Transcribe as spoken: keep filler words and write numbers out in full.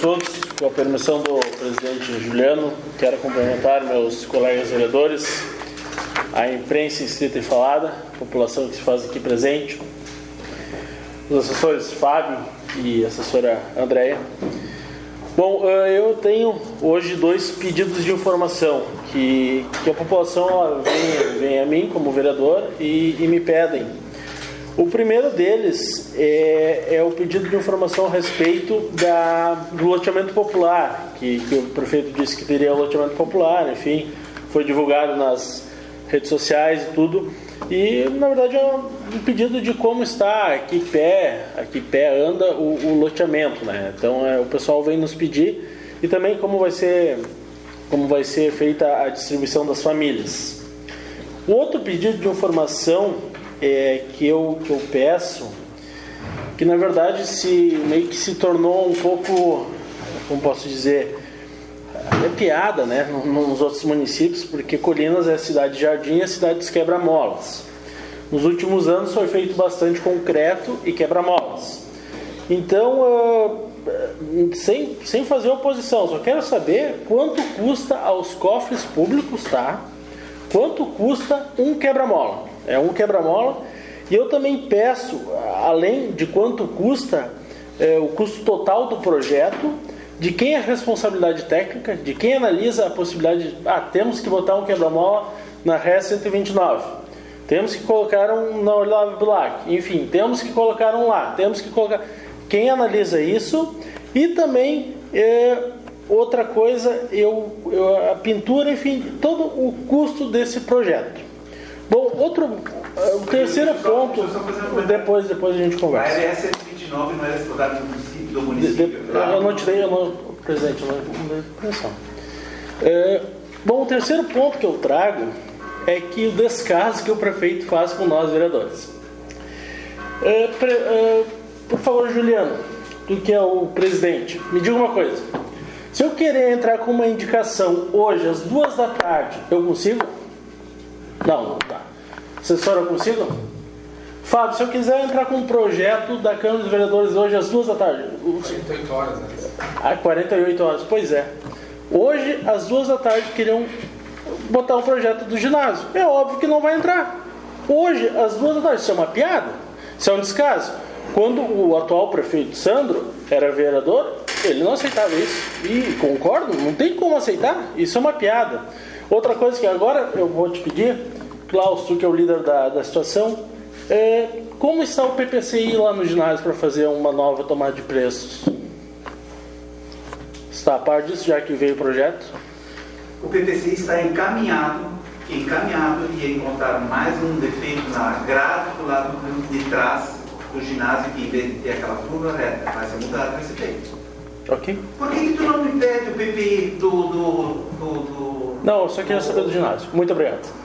todos. Com a permissão do presidente Juliano, quero cumprimentar meus colegas vereadores, a imprensa inscrita e falada, a população que se faz aqui presente, os assessores Fábio e a assessora Andréia. Bom, eu tenho hoje dois pedidos de informação que, que a população vem, vem a mim como vereador e, e me pedem. O primeiro deles é, é o pedido de informação a respeito da, do loteamento popular, que, que o prefeito disse que teria loteamento popular, enfim, foi divulgado nas redes sociais e tudo. E, na verdade, é um pedido de como está, a que pé, a que pé anda o, o loteamento, né? Então, é, o pessoal vem nos pedir e também como vai ser, como vai ser feita a distribuição das famílias. O outro pedido de informação é, que, eu, que eu peço, que, na verdade, se, meio que se tornou um pouco, como posso dizer, é piada, né, nos outros municípios, porque Colinas é a cidade de jardim e a cidade dos quebra-molas. Nos últimos anos foi feito bastante concreto e quebra-molas. Então, uh, sem, sem fazer oposição, só quero saber quanto custa aos cofres públicos, tá? Quanto custa um quebra-mola? É um quebra-mola. E eu também peço, além de quanto custa, é, o custo total do projeto, de quem é a responsabilidade técnica, de quem analisa a possibilidade de, ah, temos que botar um quebra-mola na R E S cento e vinte e nove, temos que colocar um na Olavo Bilac, enfim, temos que colocar um lá, temos que colocar... Quem analisa isso? E também, é, outra coisa, eu, eu, a pintura, enfim, todo o custo desse projeto. Bom, outro, o terceiro ponto, depois, depois a gente conversa. A R E S cento e vinte e nove não era explorada no município? Do município, de, de, eu não tirei, eu não, presidente, eu não dei atenção. É, bom, o terceiro ponto que eu trago é que o descaso que o prefeito faz com nós vereadores. É, pre, é, por favor, Juliano, tu que é o presidente, me diga uma coisa. Se eu querer entrar com uma indicação hoje às duas da tarde, eu consigo? Não, não tá. Assessora, eu consigo? Fábio, se eu quiser entrar com um projeto da Câmara dos Vereadores hoje às duas da tarde... quarenta e oito horas, né? Ah, quarenta e oito horas, pois é. Hoje, às duas da tarde, queriam botar um projeto do ginásio. É óbvio que não vai entrar. Hoje, às duas da tarde, isso é uma piada? Isso é um descaso? Quando o atual prefeito Sandro era vereador, ele não aceitava isso. E concordo, não tem como aceitar. Isso é uma piada. Outra coisa que agora eu vou te pedir, Klaus, tu que é o líder da, da situação... É, como está o P P C I lá no ginásio para fazer uma nova tomada de preços? Está a par disso, já que veio o projeto? O P P C I está encaminhado, encaminhado e encontrar mais um defeito na grade do lado de trás do ginásio, que em vez de ter aquela curva reta, vai ser mudado, vai ser feito. Ok. Por que, que tu não me pede o P P I do, do, do, do... Não, eu só queria saber do ginásio. Muito obrigado.